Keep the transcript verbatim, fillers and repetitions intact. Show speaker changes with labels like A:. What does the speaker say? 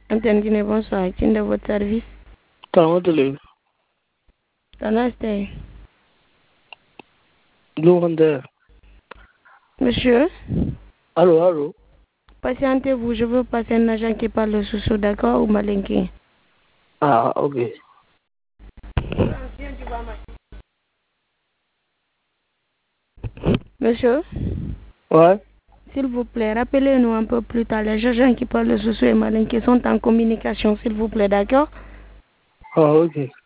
A: Antenne Guinée, bonsoir. Qui est de votre service?
B: Comment te lèves?
A: Tanastay.
B: Lourdes.
A: Monsieur?
B: Allô, allô?
A: Patientez-vous, je veux passer un agent qui parle sous d'accord, ou malinqué?
B: Ah, ok.
A: Monsieur?
B: Ouais?
A: S'il vous plaît, rappelez-nous un peu plus tard. Les agents qui parlent sous et malinqué sont en communication, s'il vous plaît, d'accord?
B: Ah, ok.